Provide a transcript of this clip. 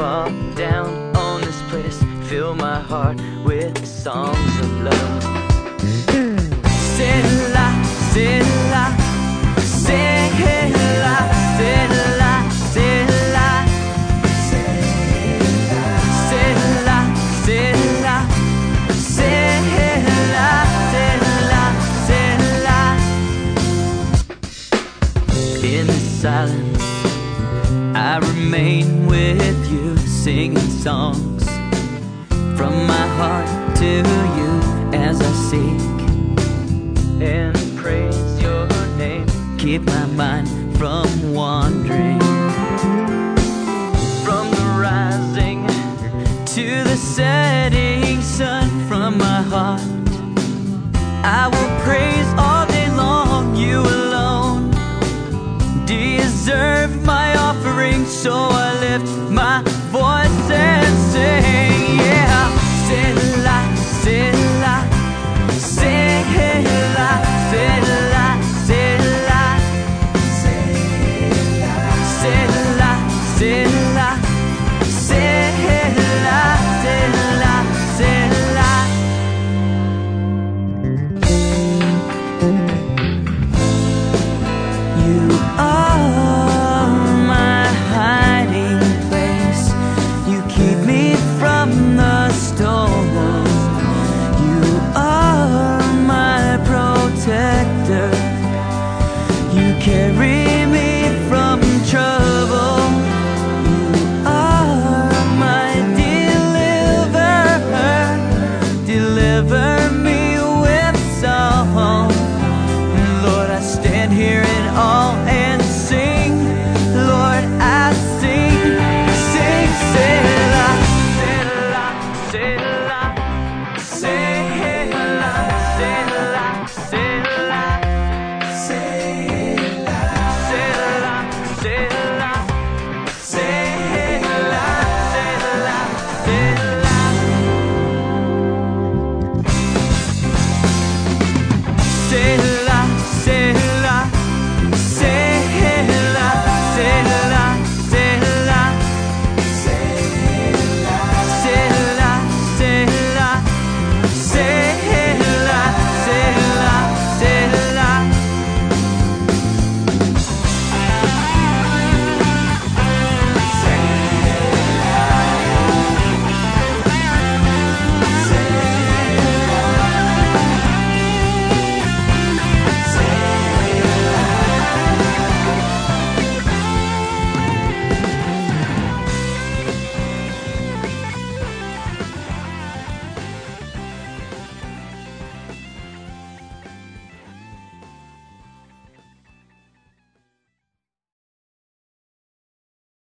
fall down on this place, fill my heart with songs of love. C'est là, c'est là, c'est là, c'est là, c'est là, c'est là, c'est là, c'est là, c'est là, c'est là. In the silence, I remain with you, singing songs from my heart to you as I seek and praise your name. Keep my mind from wandering, from the rising to the setting sun. From my heart I will praise all day long. You alone deserve my offering, so I lift